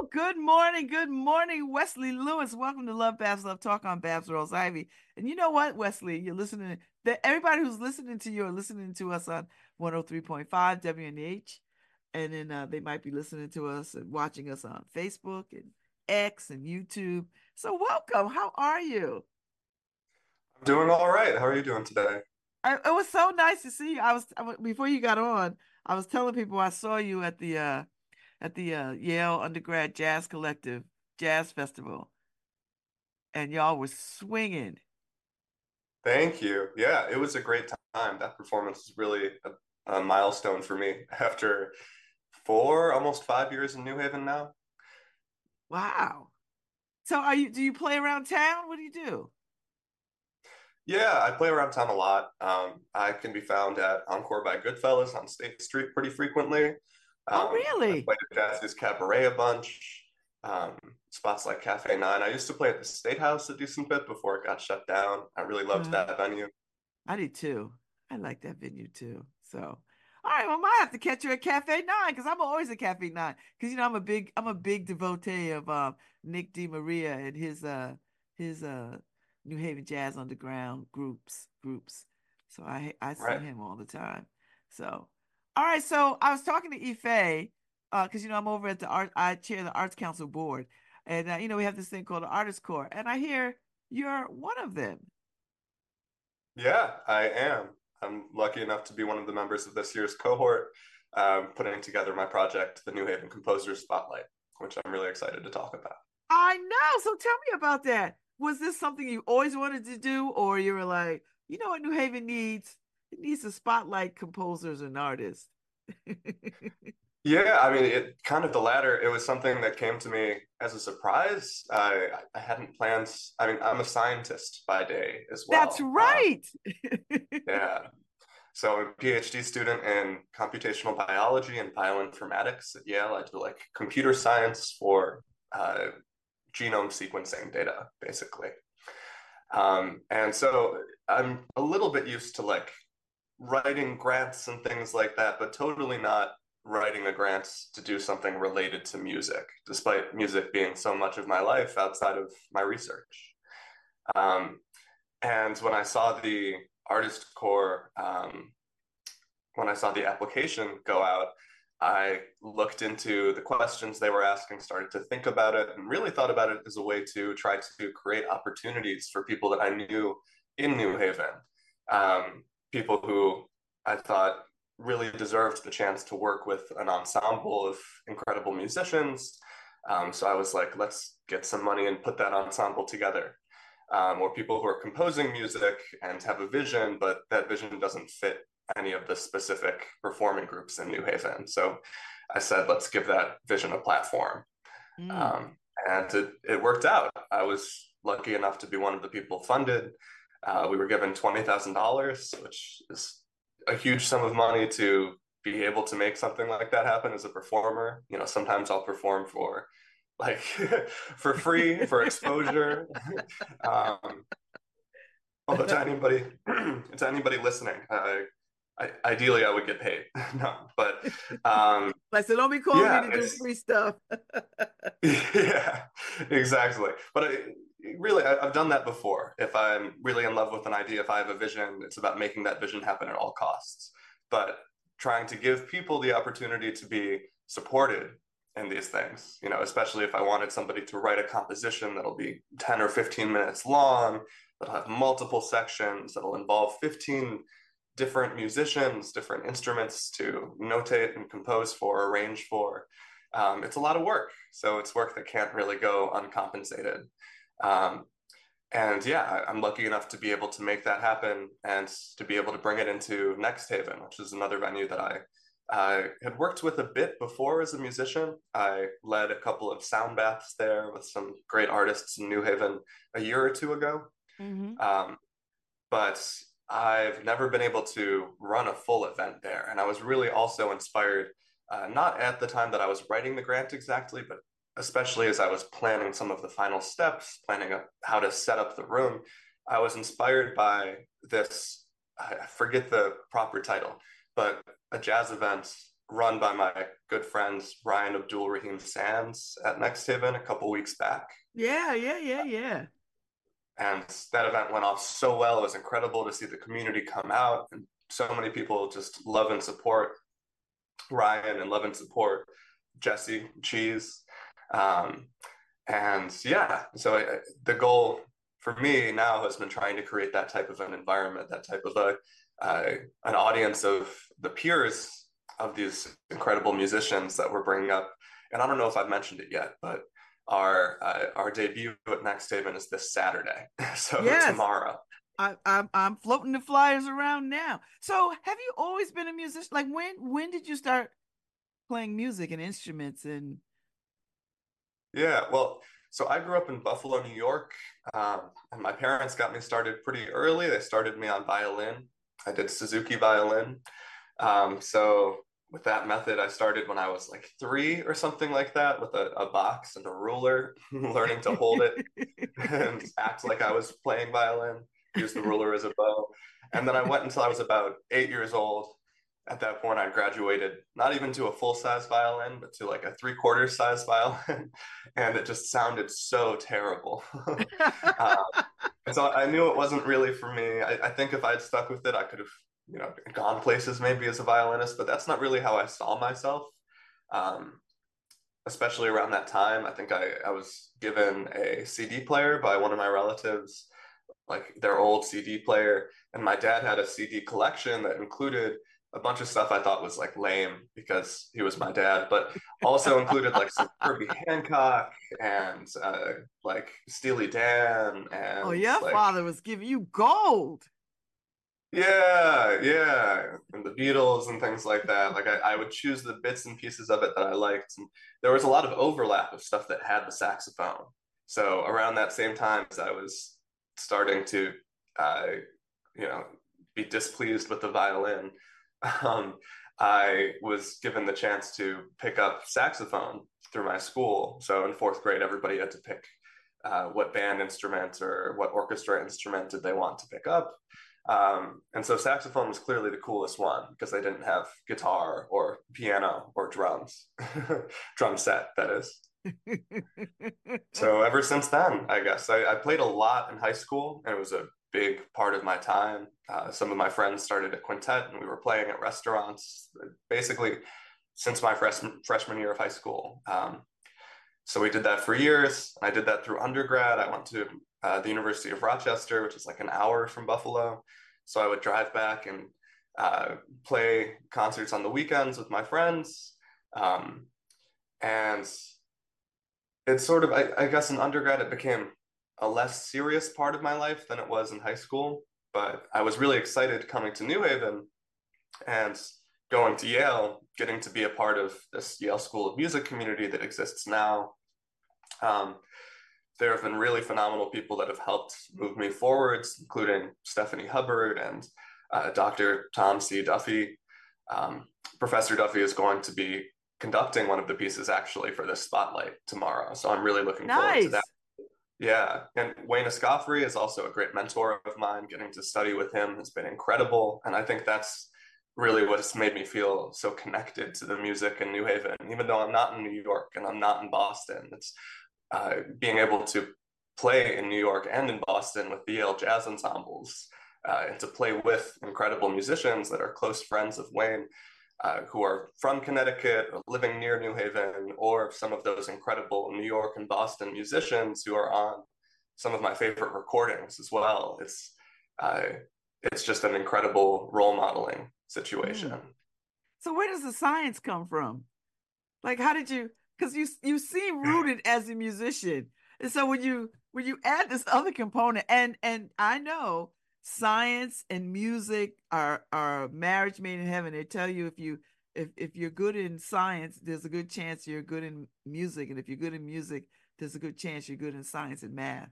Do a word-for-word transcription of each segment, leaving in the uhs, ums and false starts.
Good morning. Good morning, Wesley Lewis. Welcome to Love Babs Love Talk on Babs Rolls Ivy. And you know what, Wesley? You're listening. That everybody who's listening to you are listening to us on one oh three point five W N H. And then uh, they might be listening to us and watching us on Facebook and X and YouTube. So welcome. How are you? I'm doing all right. How are you doing today? I, it was so nice to see you. I was I, before you got on, I was telling people I saw you at the uh at the uh, Yale Undergrad Jazz Collective Jazz Festival, and y'all was swinging. Thank you. Yeah, it was a great time. That performance was really a, a milestone for me after four, almost five years in New Haven now. Wow. So are you do you play around town? What do you do? Yeah, I play around town a lot. Um, I can be found at Encore by Goodfellas on State Street pretty frequently. Oh, Um, I really? played at Jazz's Cabaret a bunch. Um, spots like Cafe Nine. I used to play at the State House a decent bit before it got shut down. I really loved Uh, that venue. I did too. I like that venue too. So, all right, well, I might have to catch you at Cafe Nine because I'm always at Cafe Nine because you know I'm a big I'm a big devotee of um Nick DeMaria and his uh his uh New Haven Jazz Underground groups groups. So I I see Right. him all the time. So, all right, so I was talking to Ife uh because you know I'm over at the art I chair the Arts Council board and uh, you know we have this thing called the Artist Corps and I hear you're one of them. Yeah, I am. I'm lucky enough to be one of the members of this year's cohort, um, putting together my project, the New Haven Composers Spotlight, which I'm really excited to talk about. I know. So tell me about that. Was this something you always wanted to do, or you were like, you know what New Haven needs? It needs to spotlight composers and artists. Yeah, I mean, it kind of the latter. It was something that came to me as a surprise. I I hadn't planned. I mean, I'm a scientist by day as That's well. Um, right. yeah, so I'm a PhD student in computational biology and bioinformatics at Yale. I do like computer science for uh, genome sequencing data, basically. Um, and so I'm a little bit used to like writing grants and things like that, but totally not writing a grant to do something related to music, despite music being so much of my life outside of my research. Um, and when I saw the artist core, um, when I saw the application go out, I looked into the questions they were asking, started to think about it, and really thought about it as a way to try to create opportunities for people that I knew in New Haven, um, people who I thought really deserved the chance to work with an ensemble of incredible musicians. Um, so I was like, let's get some money and put that ensemble together. Um, or people who are composing music and have a vision, but that vision doesn't fit any of the specific performing groups in New Haven. So I said, let's give that vision a platform. Mm. Um, and it, it worked out. I was lucky enough to be one of the people funded. Uh, we were given twenty thousand dollars, which is a huge sum of money to be able to make something like that happen as a performer. You know, sometimes I'll perform for like for free for exposure. um, although to anybody, to anybody listening, uh, I, ideally I would get paid. No, but um, Like, so don't be calling me yeah, to do it's free stuff. yeah, exactly. But I, really, I, I've done that before. If I'm really in love with an idea, if I have a vision, it's about making that vision happen at all costs. But trying to give people the opportunity to be supported in these things, you know, especially if I wanted somebody to write a composition that'll be ten or fifteen minutes long, that'll have multiple sections, that'll involve fifteen different musicians, different instruments to notate and compose for, arrange for. Um, it's a lot of work. So it's work that can't really go uncompensated. Um, and yeah, I, I'm lucky enough to be able to make that happen and to be able to bring it into Next Haven, which is another venue that I I had worked with a bit before as a musician. I led a couple of sound baths there with some great artists in New Haven a year or two ago. Hmm. Um, but I've never been able to run a full event there. And I was really also inspired, uh, not at the time that I was writing the grant exactly, but especially as I was planning some of the final steps, planning a, how to set up the room. I was inspired by this, I forget the proper title, but a jazz event run by my good friends Ryan Abdul Rahim Sands at Next Haven a couple weeks back. Yeah, yeah, yeah, yeah. And that event went off so well. It was incredible to see the community come out, and so many people just love and support Ryan and love and support Jesse Cheese. Um, and yeah, so I, the goal for me now has been trying to create that type of an environment, that type of a uh, an audience of the peers of these incredible musicians that we're bringing up. And I don't know if I've mentioned it yet, but our uh, our debut at Next Haven is this Saturday, so Yes. tomorrow. I, I'm I'm floating the flyers around now. So, have you always been a musician? Like, when when did you start playing music and instruments? And Yeah, well, so I grew up in Buffalo, New York, um, and my parents got me started pretty early. They started me on violin. I did Suzuki violin. Um, so with that method, I started when I was like three or something like that, with a, a box and a ruler, learning to hold it and act like I was playing violin, use the ruler as a bow. And then I went until I was about eight years old. At that point, I graduated not even to a full size violin, but to like a three quarter size violin. And it just sounded so terrible. uh, and so I knew it wasn't really for me. I, I think if I'd stuck with it, I could have, you know, gone places maybe as a violinist, but that's not really how I saw myself. Um, Especially around that time, I think I, I was given a C D player by one of my relatives, like their old C D player. And my dad had a C D collection that included a bunch of stuff I thought was like lame because he was my dad, but also included like some Herbie Hancock and uh, like Steely Dan oh, and your like, father was giving you gold. yeah, yeah, and the Beatles and things like that. Like I, I would choose the bits and pieces of it that I liked. And there was a lot of overlap of stuff that had the saxophone. So around that same time as I was starting to, uh, you know, be displeased with the violin, um, I was given the chance to pick up saxophone through my school. So in fourth grade, everybody had to pick uh, what band instrument or what orchestra instrument did they want to pick up. Um, and so saxophone was clearly the coolest one because they didn't have guitar or piano or drums, drum set, that is. So ever since then, I guess I, I played a lot in high school, and it was a big part of my time. Uh, some of my friends started a quintet, and we were playing at restaurants basically since my freshman freshman year of high school. Um, so we did that for years. I did that through undergrad. I went to uh, the University of Rochester, which is like an hour from Buffalo. So I would drive back and uh, play concerts on the weekends with my friends. Um, and it's sort of, I, I guess in undergrad, it became a less serious part of my life than it was in high school. But I was really excited coming to New Haven and going to Yale, getting to be a part of this Yale School of Music community that exists now. Um, there have been really phenomenal people that have helped move me forwards, including Stephanie Hubbard and uh, Doctor Tom C. Duffy. Um, Professor Duffy is going to be conducting one of the pieces actually for this spotlight tomorrow. So I'm really looking forward to that. Nice. Yeah. And Wayne Escoffery is also a great mentor of mine. Getting to study with him has been incredible. And I think that's really what's made me feel so connected to the music in New Haven, even though I'm not in New York and I'm not in Boston. It's uh, being able to play in New York and in Boston with the Yale Jazz Ensembles, uh, and to play with incredible musicians that are close friends of Wayne, uh, who are from Connecticut or living near New Haven, or some of those incredible New York and Boston musicians who are on some of my favorite recordings as well. It's uh, it's just an incredible role modeling situation. Mm. So, where does the science come from? Like, how did you? Because you you seem rooted as a musician, and so when you when you add this other component, and and I know science and music are are a marriage made in heaven. They tell you if you if if you're good in science, there's a good chance you're good in music, and if you're good in music, there's a good chance you're good in science and math.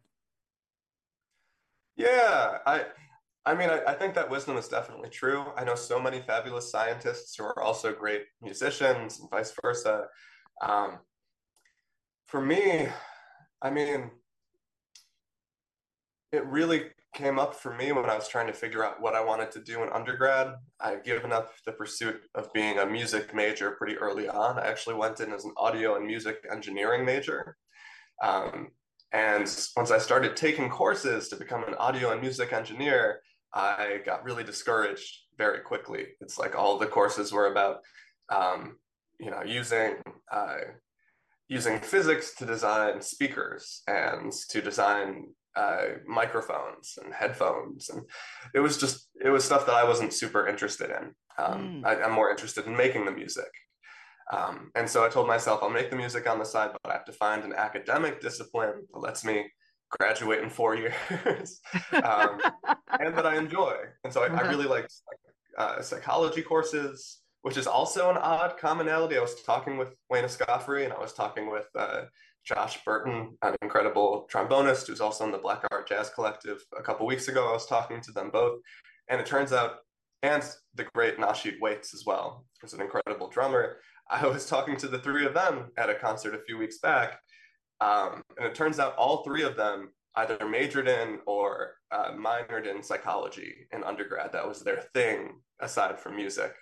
Yeah, I I mean, I, I think that wisdom is definitely true. I know so many fabulous scientists who are also great musicians and vice versa. Um, for me, I mean, it really came up for me when I was trying to figure out what I wanted to do in undergrad. I had given up the pursuit of being a music major pretty early on. I actually went in as an audio and music engineering major. Um, and once I started taking courses to become an audio and music engineer, I got really discouraged very quickly. It's like all the courses were about, um, you know, using uh, using physics to design speakers and to design uh, microphones and headphones, and it was just it was stuff that I wasn't super interested in. Um, Mm. I, I'm more interested in making the music. Um, and so I told myself I'll make the music on the side, but I have to find an academic discipline that lets me graduate in four years um, and that I enjoy. And so I, I really liked uh, psychology courses, which is also an odd commonality. I was talking with Wayne Escoffery and I was talking with uh, Josh Burton, an incredible trombonist who's also in the Black Art Jazz Collective. A couple weeks ago, I was talking to them both. And it turns out, and the great Nasheed Waits as well, who's an incredible drummer. I was talking to the three of them at a concert a few weeks back, um, and it turns out all three of them either majored in or uh, minored in psychology in undergrad. That was their thing aside from music.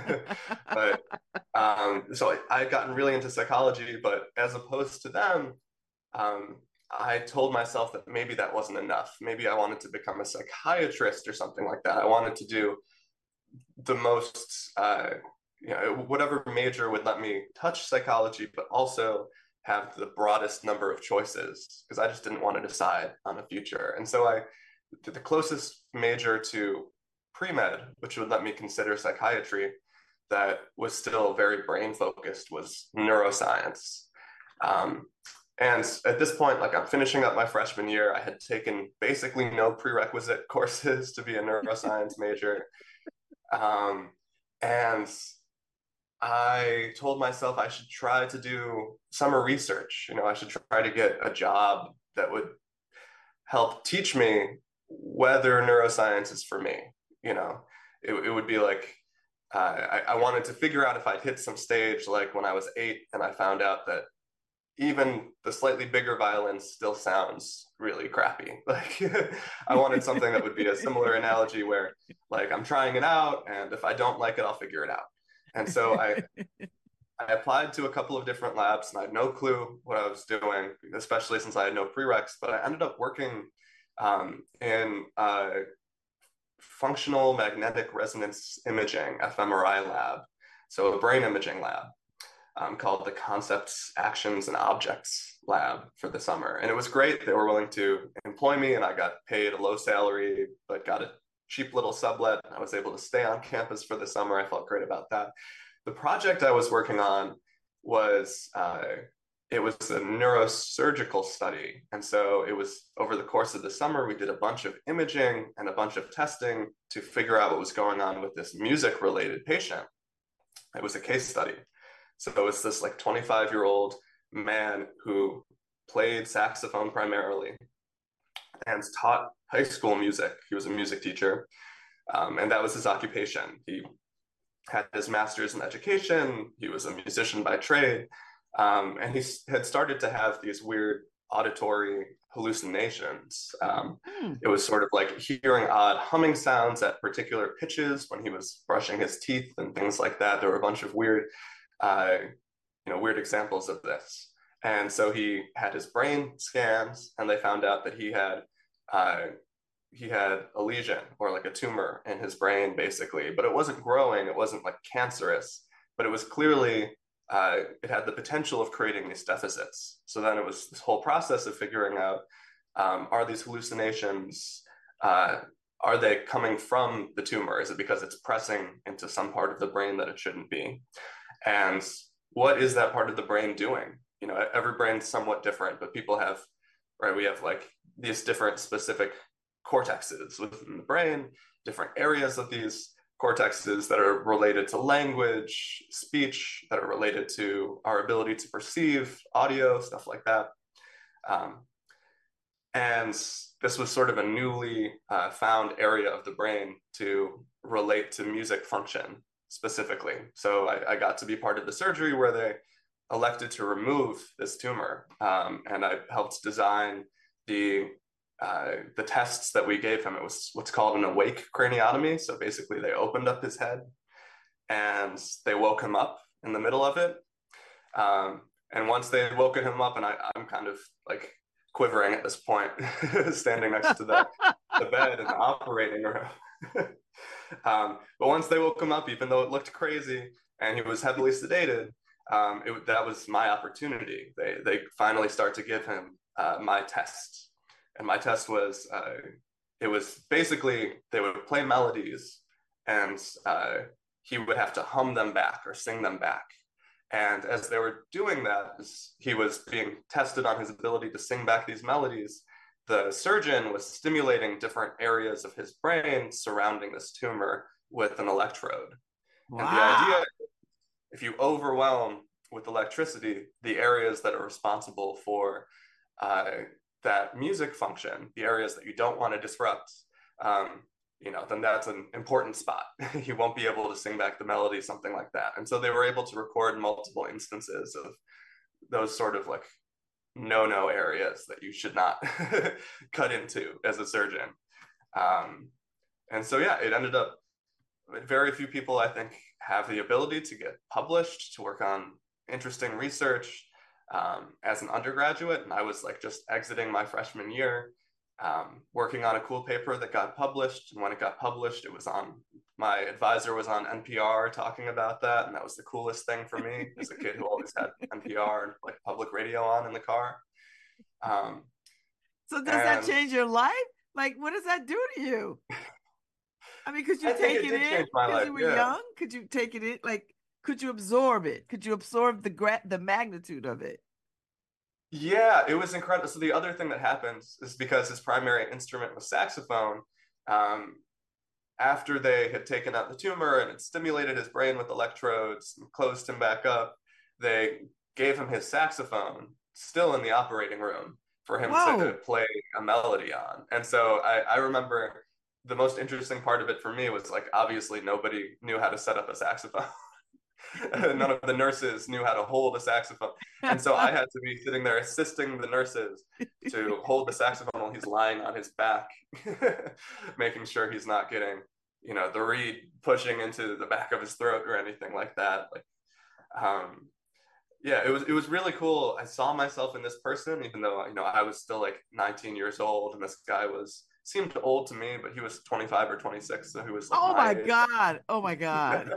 But um, so I had gotten really into psychology, but as opposed to them, um, I told myself that maybe that wasn't enough. Maybe I wanted to become a psychiatrist or something like that. I wanted to do the most, uh, you know, whatever major would let me touch psychology, but also have the broadest number of choices because I just didn't want to decide on a future. And so I did the closest major to pre-med, which would let me consider psychiatry, that was still very brain focused, was neuroscience. Um, and at this point, like I'm finishing up my freshman year, I had taken basically no prerequisite courses to be a neuroscience major. Um, and I told myself I should try to do summer research. You know, I should try to get a job that would help teach me whether neuroscience is for me. You know, it, it would be like, uh, I, I wanted to figure out if I'd hit some stage like when I was eight and I found out that even the slightly bigger violin still sounds really crappy. Like I wanted something that would be a similar analogy where like I'm trying it out and if I don't like it, I'll figure it out. And so I I applied to a couple of different labs and I had no clue what I was doing, especially since I had no prereqs, but I ended up working um, in a functional magnetic resonance imaging, f M R I lab. So a brain imaging lab. Um, called the Concepts, Actions, and Objects Lab for the summer. And it was great. They were willing to employ me, and I got paid a low salary, but got a cheap little sublet. I was able to stay on campus for the summer. I felt great about that. The project I was working on was uh, it was a neurosurgical study. And so it was over the course of the summer, we did a bunch of imaging and a bunch of testing to figure out what was going on with this music-related patient. It was a case study. So it was this like twenty-five year old man who played saxophone primarily and taught high school music. He was a music teacher, um, and that was his occupation. He had his master's in education. He was a musician by trade, um, and he had started to have these weird auditory hallucinations. Um, mm. It was sort of like hearing odd humming sounds at particular pitches when he was brushing his teeth and things like that. There were a bunch of weird Uh, you know, weird examples of this. And so he had his brain scans and they found out that he had uh, he had a lesion or like a tumor in his brain basically, but it wasn't growing, it wasn't like cancerous, but it was clearly, uh, it had the potential of creating these deficits. So then it was this whole process of figuring out, um, are these hallucinations, uh, are they coming from the tumor? Is it because it's pressing into some part of the brain that it shouldn't be? And what is that part of the brain doing? You know, every brain's somewhat different, but people have, right, we have like these different specific cortexes within the brain, different areas of these cortexes that are related to language, speech, that are related to our ability to perceive audio, stuff like that. Um, and this was sort of a newly uh, found area of the brain to relate to music function specifically. So I, I got to be part of the surgery where they elected to remove this tumor. Um, and I helped design the uh, the tests that we gave him, it was what's called an awake craniotomy. So basically, they opened up his head and they woke him up in the middle of it. Um, and once they had woken him up, and I, I'm kind of like quivering at this point, standing next to the, the bed in the operating room. um, but once they woke him up, even though it looked crazy and he was heavily sedated, um, it, that was my opportunity. They, they finally start to give him uh, my test. And my test was, uh, it was basically, they would play melodies and uh, he would have to hum them back or sing them back. And as they were doing that, as he was being tested on his ability to sing back these melodies, the surgeon was stimulating different areas of his brain surrounding this tumor with an electrode. Wow. And the idea, if you overwhelm with electricity the areas that are responsible for uh, that music function, the areas that you don't want to disrupt, um, you know, then that's an important spot. You won't be able to sing back the melody, something like that. And so they were able to record multiple instances of those sort of like no-no areas that you should not cut into as a surgeon. Um, and so, yeah, it ended up, very few people, I think, have the ability to get published, to work on interesting research um, as an undergraduate. And I was like just exiting my freshman year, um, working on a cool paper that got published. And when it got published, it was on, my advisor was on N P R talking about that. And that was the coolest thing for me as a kid who always had N P R and like public radio on in the car. Um, so does and, that change your life? Like, what does that do to you? I mean, could you I take it, it, it in because you were yeah. young? Could you take it in? Like, could you absorb it? Could you absorb the gra- the magnitude of it? Yeah, it was incredible. So the other thing that happens is because his primary instrument was saxophone, um, after they had taken out the tumor and had stimulated his brain with electrodes and closed him back up, they gave him his saxophone still in the operating room for him Whoa. to play a melody on. And so I, I remember the most interesting part of it for me was like, obviously nobody knew how to set up a saxophone. None of the nurses knew how to hold a saxophone. And so I had to be sitting there assisting the nurses to hold the saxophone while he's lying on his back, making sure he's not getting, you know, the reed pushing into the back of his throat or anything like that. Like, um, yeah, it was, it was really cool. I saw myself in this person, even though, you know, I was still like nineteen years old and this guy was, seemed old to me, but he was twenty-five or twenty-six. So he was like, oh my, my God. Oh my God.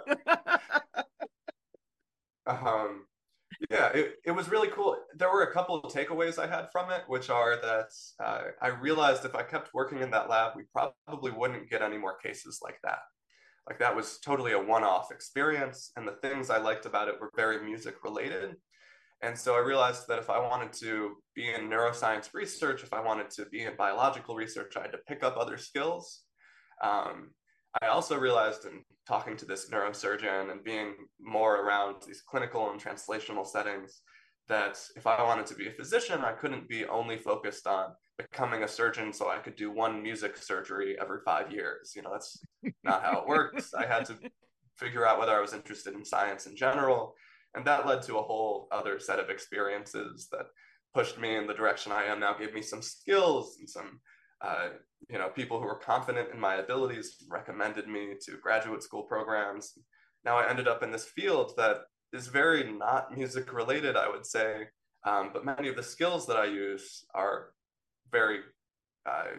um, yeah, it, it was really cool. There were a couple of takeaways I had from it, which are that uh, I realized if I kept working in that lab, we probably wouldn't get any more cases like that. Like that was totally a one-off experience. And the things I liked about it were very music related. And so I realized that if I wanted to be in neuroscience research, if I wanted to be in biological research, I had to pick up other skills. Um, I also realized in talking to this neurosurgeon and being more around these clinical and translational settings that if I wanted to be a physician, I couldn't be only focused on becoming a surgeon so I could do one music surgery every five years. You know, that's not how it works. I had to figure out whether I was interested in science in general. And that led to a whole other set of experiences that pushed me in the direction I am now, gave me some skills and some Uh, you know, people who were confident in my abilities recommended me to graduate school programs. Now I ended up in this field that is very not music related, I would say, um, but many of the skills that I use are very uh,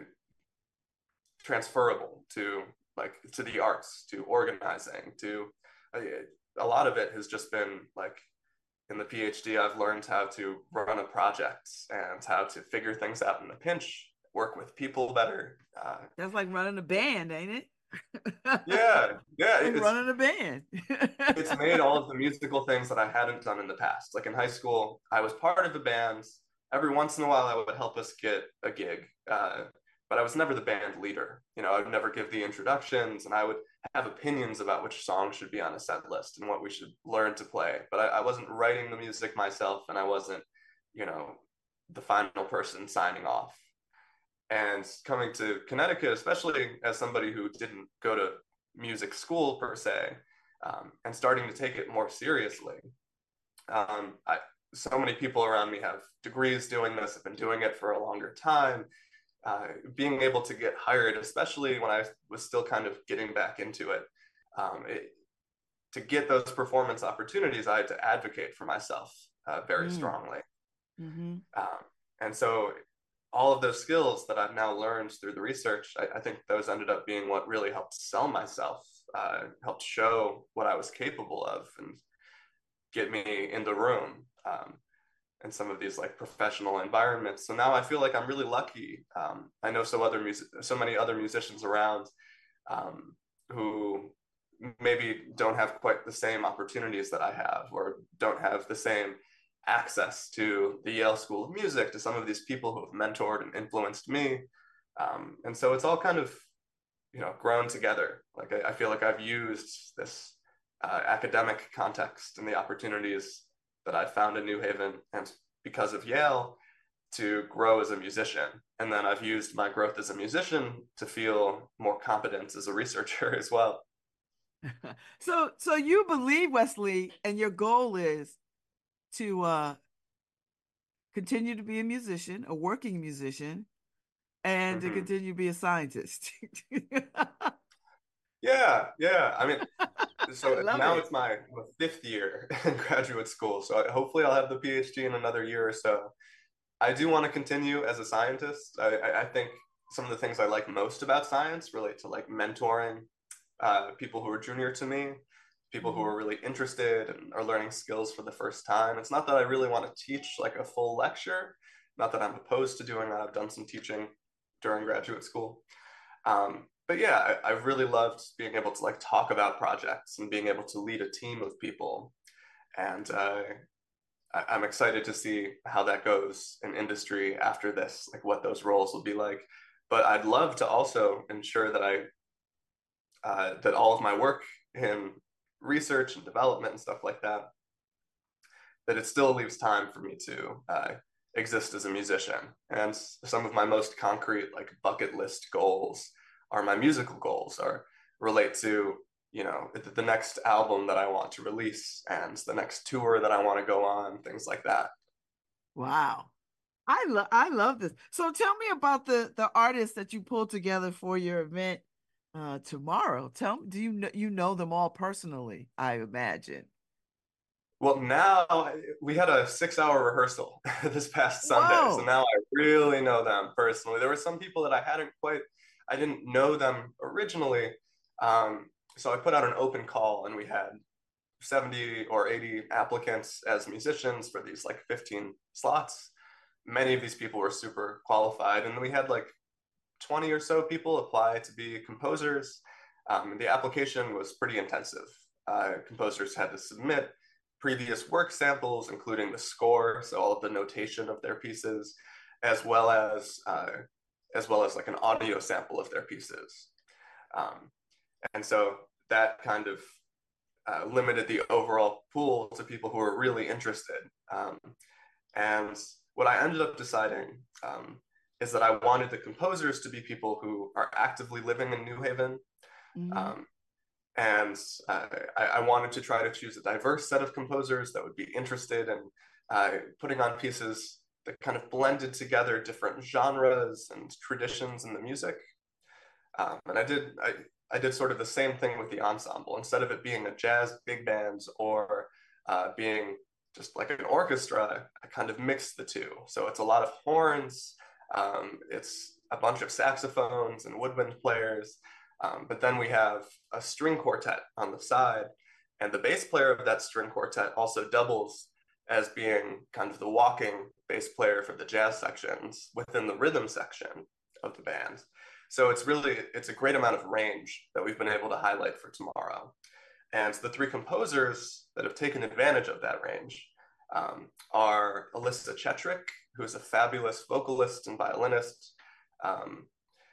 transferable to like to the arts, to organizing, to uh, a lot of it has just been like in the PhD, I've learned how to run a project and how to figure things out in a pinch, work with people better. Uh, That's like running a band, ain't it? yeah, yeah. Like it's running a band. It's made all of the musical things that I hadn't done in the past. Like in high school, I was part of a band. Every once in a while, I would help us get a gig, uh, but I was never the band leader. You know, I would never give the introductions, and I would have opinions about which songs should be on a set list and what we should learn to play. But I, I wasn't writing the music myself, and I wasn't, you know, the final person signing off. And coming to Connecticut, especially as somebody who didn't go to music school per se, um, and starting to take it more seriously. Um, I, so many people around me have degrees doing this, have been doing it for a longer time. uh, being able to get hired, especially when I was still kind of getting back into it, um, it to get those performance opportunities, I had to advocate for myself uh, very Mm. strongly. Mm-hmm. Um, and so all of those skills that I've now learned through the research, I, I think those ended up being what really helped sell myself, uh, helped show what I was capable of and get me in the room um, in some of these like professional environments. So now I feel like I'm really lucky. Um, I know so other music, so many other musicians around um, who maybe don't have quite the same opportunities that I have, or don't have the same access to the Yale School of Music, to some of these people who have mentored and influenced me. Um, and so it's all kind of, you know, grown together. Like I, I feel like I've used this uh, academic context and the opportunities that I found in New Haven and because of Yale to grow as a musician. And then I've used my growth as a musician to feel more competent as a researcher as well. So, so you believe, Wesley, and your goal is to uh, continue to be a musician, a working musician, and to Mm-hmm. continue to be a scientist. Yeah, yeah. I mean, I so love now it. it's my fifth year in graduate school. So hopefully I'll have the PhD in another year or so. I do want to continue as a scientist. I, I think some of the things I like most about science relate to like mentoring uh, people who are junior to me, people who Mm-hmm. are really interested and are learning skills for the first time. It's not that I really want to teach like a full lecture, not that I'm opposed to doing that. I've done some teaching during graduate school. Um, but yeah, I, I've really loved being able to like talk about projects and being able to lead a team of people. And uh, I, I'm excited to see how that goes in industry after this, like what those roles will be like. But I'd love to also ensure that I uh, that all of my work in research and development and stuff like that, that it still leaves time for me to uh, exist as a musician. And some of my most concrete like bucket list goals are my musical goals, or relate to, you know, the next album that I want to release and the next tour that I want to go on, things like that. Wow. I love I love this. So tell me about the the artists that you pulled together for your event uh tomorrow. Tell me, do you know you know them all personally, I imagine. Well, now we had a six hour rehearsal this past Sunday. So Whoa. now I really know them personally. There were some people that I hadn't quite, I didn't know them originally. Um, so I put out an open call and we had seventy or eighty applicants as musicians for these like fifteen slots. Many of these people were super qualified. And we had like twenty or so people apply to be composers. Um, the application was pretty intensive. Uh, composers had to submit previous work samples, including the score, so all of the notation of their pieces, as well as uh, as well as like an audio sample of their pieces. Um, and so that kind of uh, limited the overall pool to people who were really interested. Um, and what I ended up deciding um, is that I wanted the composers to be people who are actively living in New Haven. Mm-hmm. Um, and uh, I, I, wanted to try to choose a diverse set of composers that would be interested in uh, putting on pieces that kind of blended together different genres and traditions in the music. Um, and I did I, I did sort of the same thing with the ensemble. Instead of it being a jazz big band or uh, being just like an orchestra, I kind of mixed the two. So it's a lot of horns, um, it's a bunch of saxophones and woodwind players, um, but then we have a string quartet on the side, and the bass player of that string quartet also doubles as being kind of the walking bass player for the jazz sections within the rhythm section of the band. So it's really, it's a great amount of range that we've been able to highlight for tomorrow. And the three composers that have taken advantage of that range um, are Alyssa Chetrick, who is a fabulous vocalist and violinist. Um,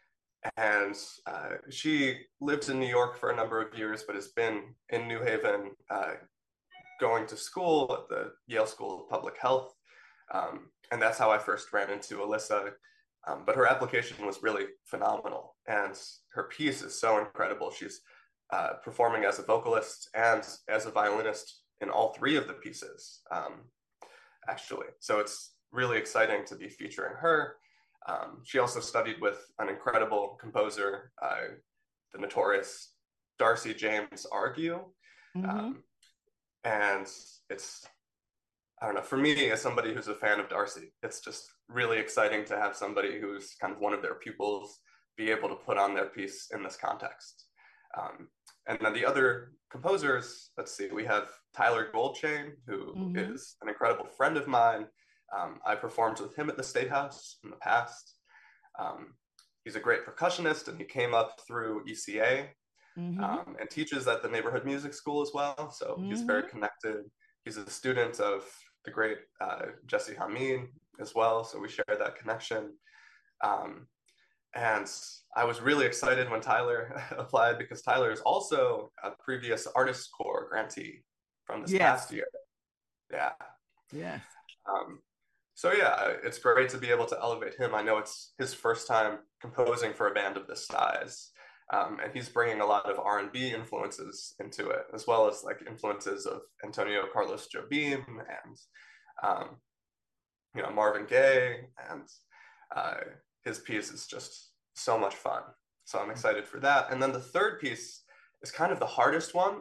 and uh, she lived in New York for a number of years, but has been in New Haven uh, going to school at the Yale School of Public Health. Um, and that's how I first ran into Alyssa. Um, but her application was really phenomenal, and her piece is so incredible. She's uh, performing as a vocalist and as a violinist in all three of the pieces, um, actually. So it's really exciting to be featuring her. Um, she also studied with an incredible composer, uh, the notorious Darcy James Argue. Mm-hmm. Um, and it's, I don't know, for me, as somebody who's a fan of Darcy, it's just really exciting to have somebody who's kind of one of their pupils be able to put on their piece in this context. Um, and then the other composers, let's see, we have Tyler Goldchain, who Mm-hmm. is an incredible friend of mine. Um, I performed with him at the State House in the past. Um, he's a great percussionist, and he came up through E C A Mm-hmm. um, and teaches at the neighborhood music school as well. So he's very Mm-hmm. connected. He's a student of the great uh, Jesse Hameen as well. So we share that connection. Um, and I was really excited when Tyler applied because Tyler is also a previous Artist Corps grantee from this Yes. past year. Yeah. Yes. Um, so yeah, it's great to be able to elevate him. I know it's his first time composing for a band of this size. Um, and he's bringing a lot of R and B influences into it, as well as like influences of Antonio Carlos Jobim and um, you know, Marvin Gaye, and uh, his piece is just so much fun. So I'm excited for that. And then the third piece is kind of the hardest one.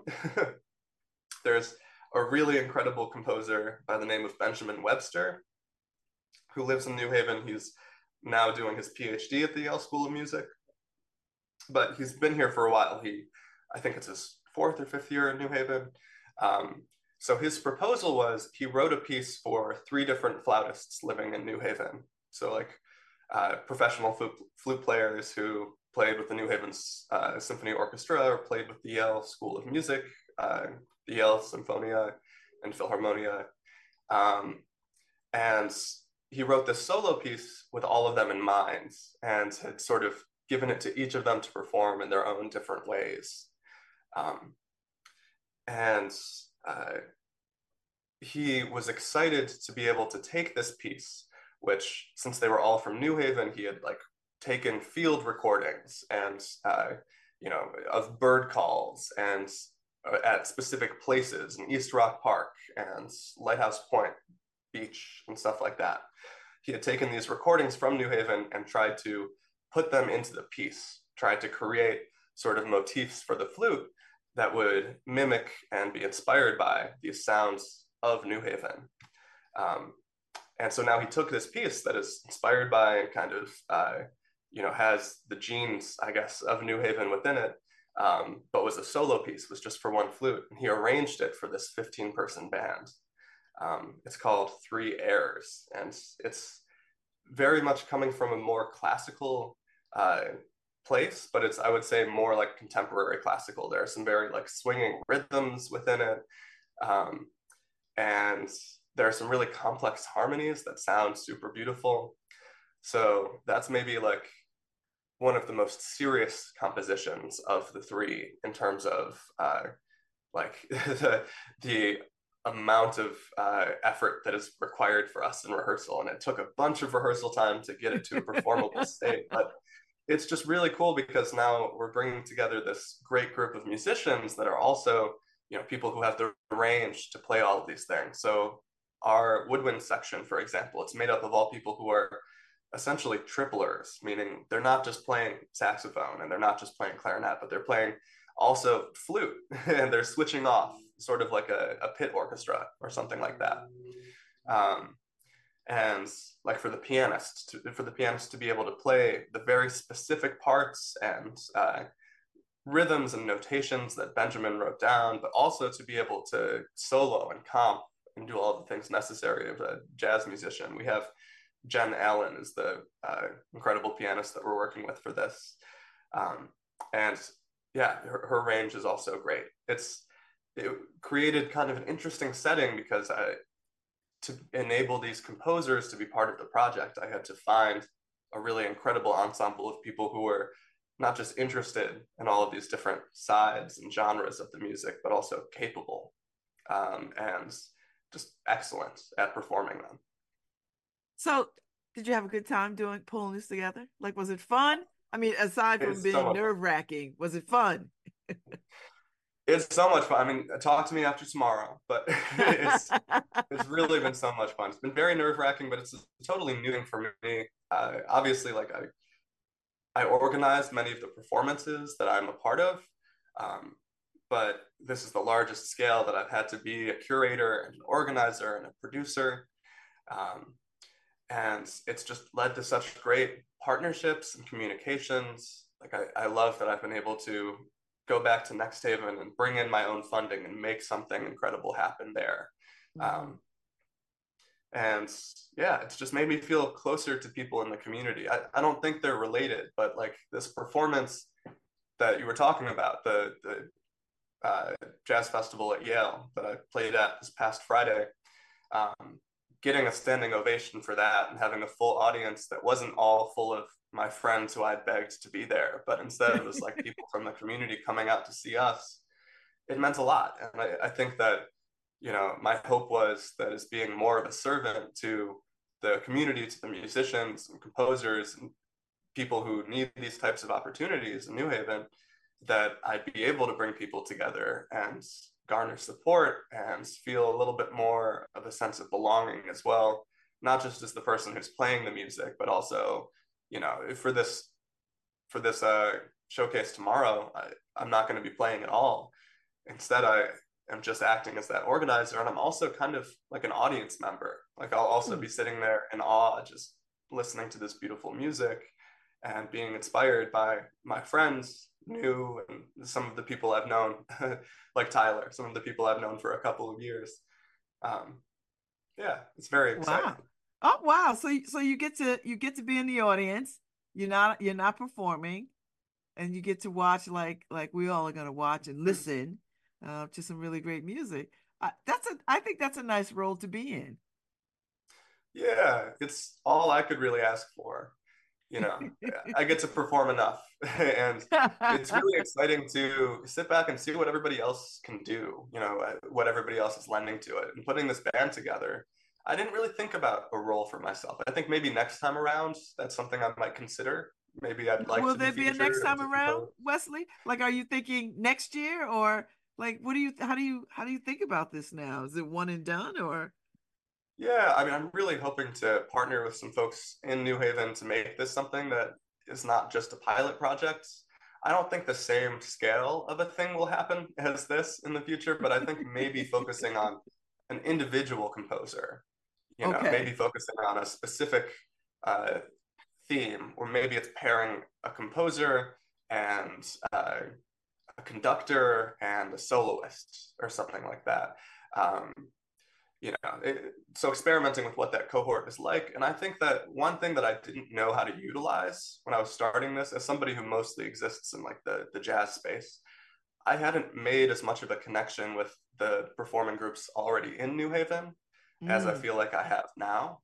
There's a really incredible composer by the name of Benjamin Webster, who lives in New Haven. He's now doing his PhD at the Yale School of Music, but he's been here for a while. He, I think it's his fourth or fifth year in New Haven. Um, so his proposal was he wrote a piece for three different flautists living in New Haven. So like uh, professional flute, flute players who played with the New Haven uh, Symphony Orchestra or played with the Yale School of Music, uh, the Yale Symphonia and Philharmonia. Um, and he wrote this solo piece with all of them in mind and had sort of given it to each of them to perform in their own different ways. Um, and uh, he was excited to be able to take this piece, which, since they were all from New Haven, he had like taken field recordings and uh, you know, of bird calls and uh, at specific places in East Rock Park and Lighthouse Point Beach and stuff like that. He had taken these recordings from New Haven and tried to put them into the piece, tried to create sort of motifs for the flute that would mimic and be inspired by these sounds of New Haven. Um, and so now he took this piece that is inspired by and kind of, uh, you know, has the genes, I guess, of New Haven within it, um, but was a solo piece, was just for one flute. And he arranged it for this fifteen person band. Um, it's called Three Airs, and it's very much coming from a more classical uh, place, but it's, I would say, more like contemporary classical. There are some very like swinging rhythms within it. Um, and there are some really complex harmonies that sound super beautiful. So that's maybe like one of the most serious compositions of the three in terms of uh, like the, the amount of uh, effort that is required for us in rehearsal. And it took a bunch of rehearsal time to get it to a performable state. But it's just really cool because now we're bringing together this great group of musicians that are also, you know, people who have the range to play all of these things. So our woodwind section, for example, it's made up of all people who are essentially triplers, meaning they're not just playing saxophone and they're not just playing clarinet, but they're playing also flute and they're switching off, sort of like a, a pit orchestra or something like that. Um, and like for the pianist, to, for the pianist to be able to play the very specific parts and uh, rhythms and notations that Benjamin wrote down, but also to be able to solo and comp and do all the things necessary of a jazz musician. We have Jen Allen is the uh, incredible pianist that we're working with for this. Um, and yeah, her, her range is also great. It's it created kind of an interesting setting because I, to enable these composers to be part of the project, I had to find a really incredible ensemble of people who were not just interested in all of these different sides and genres of the music, but also capable um, and just excellent at performing them. So, did you have a good time doing pulling this together? Like, was it fun? I mean, aside from It's so being much fun. nerve wracking, was it fun? It's so much fun. I mean, talk to me after tomorrow, but it's it's really been so much fun. It's been very nerve wracking, but it's a totally new thing for me. uh, obviously, like I I organized many of the performances that I'm a part of, um, but this is the largest scale that I've had to be a curator and an organizer and a producer. Um, and it's just led to such great partnerships and communications. Like I, I love that I've been able to go back to Next Haven and bring in my own funding and make something incredible happen there. Mm-hmm. Um, and yeah, it's just made me feel closer to people in the community. I, I don't think they're related, but like this performance that you were talking about, the the uh, jazz festival at Yale that I played at this past Friday, um, getting a standing ovation for that and having a full audience that wasn't all full of my friends who I begged to be there, but instead it was like people from the community coming out to see us. It meant a lot. And I, I think that, you know, my hope was that as being more of a servant to the community, to the musicians and composers and people who need these types of opportunities in New Haven, that I'd be able to bring people together and garner support and feel a little bit more of a sense of belonging as well, not just as the person who's playing the music, but also, you know, for this for this uh, showcase tomorrow, I, I'm not going to be playing at all. Instead, I am just acting as that organizer, and I'm also kind of like an audience member. Like I'll also be sitting there in awe, just listening to this beautiful music and being inspired by my friends, new and some of the people I've known, like Tyler, some of the people I've known for a couple of years. Um, yeah, it's very exciting. Wow. Oh wow. So so you get to you get to be in the audience. You're not you're not performing, and you get to watch like like we all are gonna watch and listen uh, to some really great music. Uh, that's a I think that's a nice role to be in. Yeah, it's all I could really ask for. You know, I get to perform enough, and it's really exciting to sit back and see what everybody else can do. You know, uh, what everybody else is lending to it, and putting this band together. I didn't really think about a role for myself. I think maybe next time around, that's something I might consider. Maybe I'd like Will to be there be a next featured and time to around, compose. Wesley? Like, are you thinking next year, or like what do you how do you how do you think about this now? Is it one and done, or Yeah, I mean, I'm really hoping to partner with some folks in New Haven to make this something that is not just a pilot project. I don't think the same scale of a thing will happen as this in the future, but I think maybe focusing on an individual composer, you know, maybe okay? focusing on a specific uh, theme, or maybe it's pairing a composer and uh, a conductor and a soloist or something like that. Um, you know, it, so experimenting with what that cohort is like. And I think that one thing that I didn't know how to utilize when I was starting this, as somebody who mostly exists in like the the jazz space, I hadn't made as much of a connection with the performing groups already in New Haven as I Mm, feel like I have now.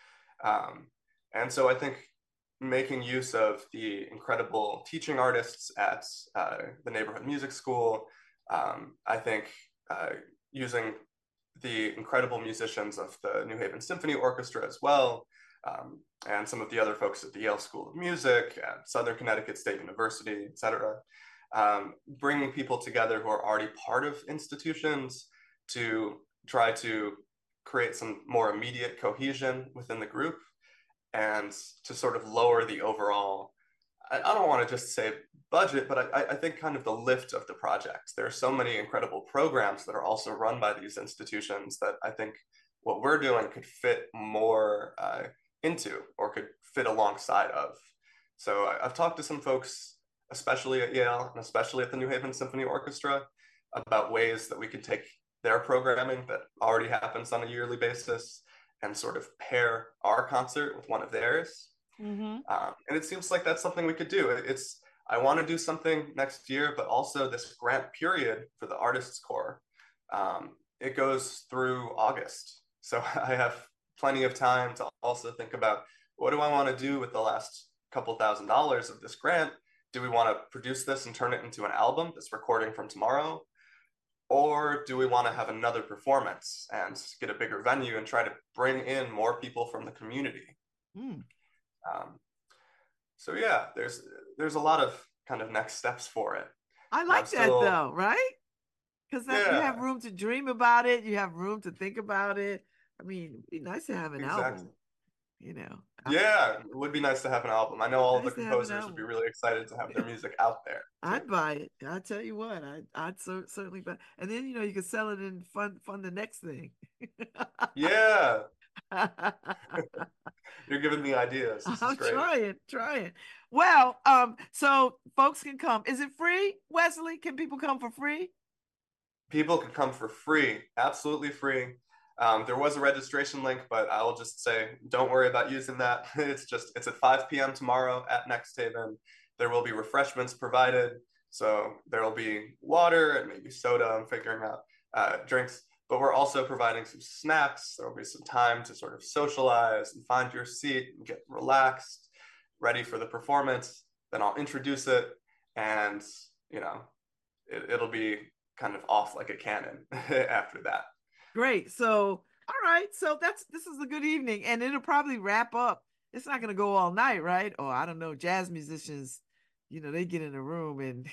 Um, and so I think making use of the incredible teaching artists at uh, the neighborhood music school, um, I think uh, using the incredible musicians of the New Haven Symphony Orchestra as well, um, and some of the other folks at the Yale School of Music, at Southern Connecticut State University, et cetera. Um, bringing people together who are already part of institutions to try to create some more immediate cohesion within the group and to sort of lower the overall, I, I don't want to just say budget, but I, I think kind of the lift of the project. There are so many incredible programs that are also run by these institutions that I think what we're doing could fit more uh, into or could fit alongside of. So I, I've talked to some folks, especially at Yale and especially at the New Haven Symphony Orchestra, about ways that we could take their programming that already happens on a yearly basis and sort of pair our concert with one of theirs. hmm. Um, and it seems like that's something we could do. It's I want to do something next year, but also this grant period for the Artists Corps. Um, it goes through August, so I have plenty of time to also think about what do I want to do with the last couple thousand dollars of this grant. Do we want to produce this and turn it into an album that's recording from tomorrow? Or do we want to have another performance and get a bigger venue and try to bring in more people from the community? Mm. Um, so yeah, there's there's a lot of kind of next steps for it, I and I'm like that still though, right? Because that you have yeah, room to dream about it, you have room to think about it. I mean, it'd be nice to have an exactly. album. you know. Yeah, it would be nice to have an album. I know all the Nice to have an composers would be album. really excited to have their music out there too. I'd buy it. I tell you what, I I'd cer- certainly buy. And then you know you could sell it and fund fund the next thing. Yeah, you're giving me ideas. This is I'm great. trying, trying. Well, um, so folks can come. Is it free, Wesley? Can people come for free? People can come for free, absolutely free. Um, there was a registration link, but I will just say, don't worry about using that. It's just, it's at five p m tomorrow at Next Haven. There will be refreshments provided. So there will be water and maybe soda, I'm figuring out, uh, drinks, but we're also providing some snacks. There will be some time to sort of socialize and find your seat and get relaxed, ready for the performance. Then I'll introduce it and, you know, it, it'll be kind of off like a cannon after that. Great. So, all right. So that's this is a good evening, and it'll probably wrap up. It's not going to go all night, right? Or I don't know. Jazz musicians, you know, they get in a room and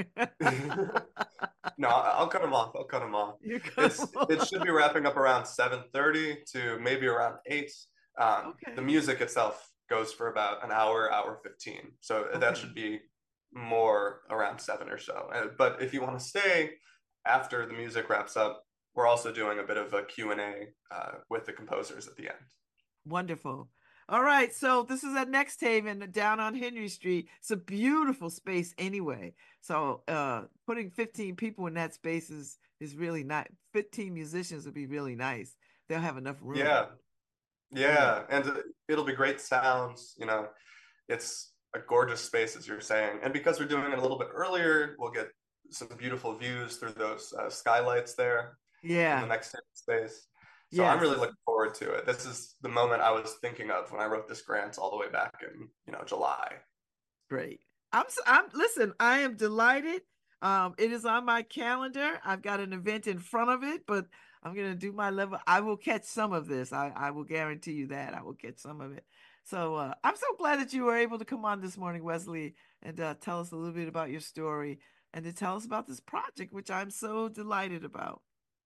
No, I'll cut them off. I'll cut them off. you It's come. it should be wrapping up around seven thirty to maybe around eight. Um, Okay. the music itself goes for about an hour, hour fifteen. So Okay. that should be more around seven or so. Uh, But if you want to stay after the music wraps up, we're also doing a bit of a Q and A uh, with the composers at the end. Wonderful. All right. So this is at Next Haven down on Henry Street. It's a beautiful space anyway. So uh, putting fifteen people in that space is, is really nice. fifteen musicians would be really nice. They'll have enough room. Yeah, Yeah. yeah, and uh, it'll be great sounds. You know, it's a gorgeous space, as you're saying. And because we're doing it a little bit earlier, we'll get some beautiful views through those uh, skylights there in the Yeah. next space. So I'm Yes. really looking forward to it. This is the moment I was thinking of when I wrote this grant all the way back in, you know, July. Great. I'm, s- I'm, listen, I am delighted. Um, it is on my calendar. I've got an event in front of it, but I'm going to do my level. I will catch some of this. I, I will guarantee you that I will catch some of it. So uh, I'm so glad that you were able to come on this morning, Wesley, and uh, tell us a little bit about your story and to tell us about this project, which I'm so delighted about.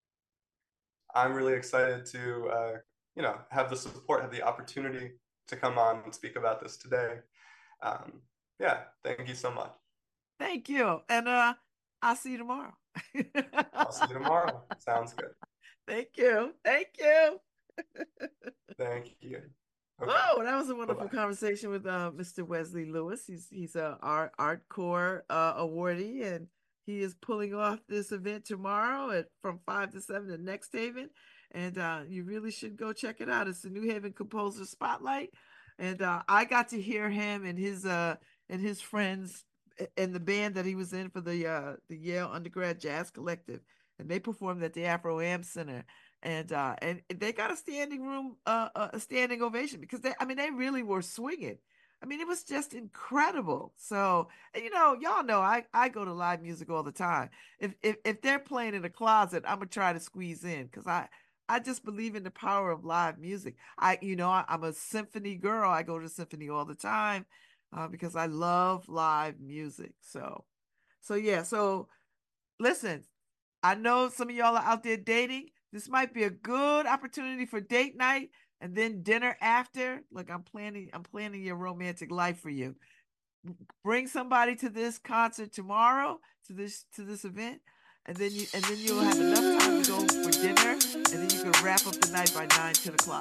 I'm really excited to, uh, you know, have the support, have the opportunity to come on and speak about this today. Um, yeah, thank you so much. Thank you. And uh, I'll see you tomorrow. I'll see you tomorrow. Sounds good. Thank you. Thank you. Thank you. Okay. Oh, that was a wonderful Bye-bye. conversation with uh, Mister Wesley Lewis. He's he's a art art core uh, awardee, and he is pulling off this event tomorrow at from five to seven at Next Haven, and uh, you really should go check it out. It's the New Haven Composer Spotlight, and uh, I got to hear him and his uh and his friends and the band that he was in for the uh the Yale Undergrad Jazz Collective, and they performed at the Afro Am Center, and uh and they got a standing room uh a standing ovation because they I mean they really were swinging. I mean it was just incredible. So you know y'all know I I go to live music all the time. If if if they're playing in a closet, I'm gonna try to squeeze in because I I just believe in the power of live music. I you know I, I'm a symphony girl. I go to symphony all the time uh, because I love live music. So so yeah. So listen, I know some of y'all are out there dating. This might be a good opportunity for date night and then dinner after. Look, I'm planning I'm planning your romantic life for you. Bring somebody to this concert tomorrow, to this to this event, and then you and then you'll have enough time to go for dinner, and then you can wrap up the night by nine, ten o'clock.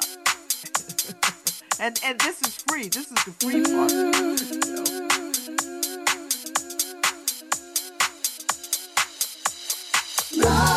and and this is free. This is the free part. So.